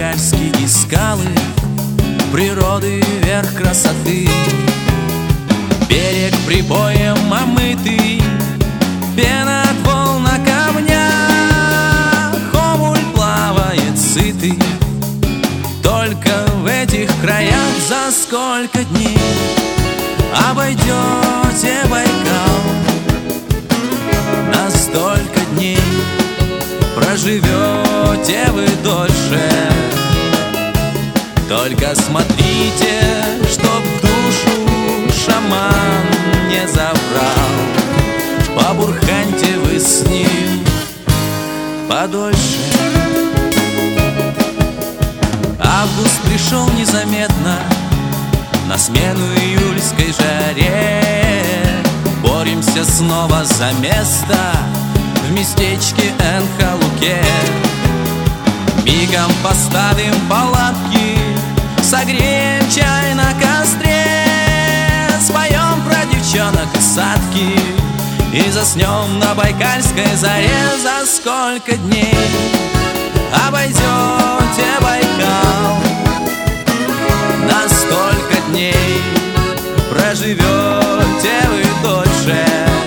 байкальские скалы, природы верх красоты. Берег прибоем омытый, пена от волн на камнях, хомуль плавает сытый. Только в этих краях за сколько дней обойдете Байкал? На столько дней проживете вы дольше. Только смотрите, чтоб душу шаман не забрал. Побурханьте вы с ним подольше. Август пришел незаметно на смену июльской жаре. Боремся снова за место в местечке Энхалуке. Мигом поставим палатки, согреем чай на костре, споем про девчонок и садки и заснем на байкальской заре. За сколько дней обойдете Байкал? На столько дней проживете вы дольше.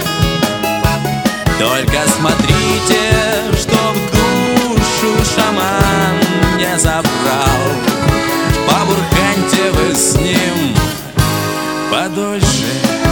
Только смотрите, чтоб душу шаман не забрал. Побурханьте вы с ним подольше.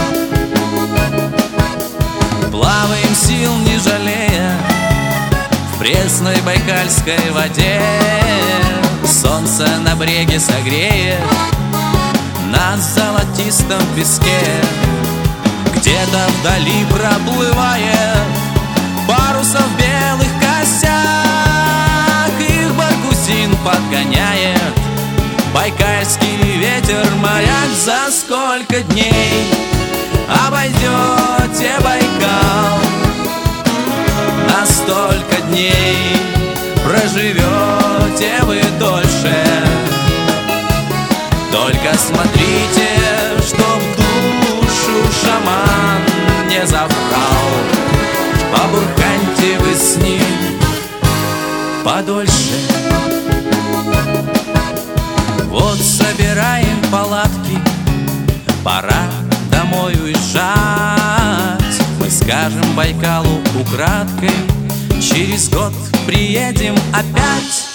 Плаваем сил не жалея в пресной байкальской воде. Солнце на бреге согреет на золотистом песке. Где-то вдали проплывает парусов белых косяк, их баргузин подгоняет байкальский ветер моряк. За сколько дней обойдете Байкал? На столько дней проживете вы дольше. Только смотрите, чтоб душу шаман не забрал. Побурханьте вы с ним подольше. Вот собираем палатки, пора домой уезжать. Мы скажем Байкалу украдкой, через год приедем опять.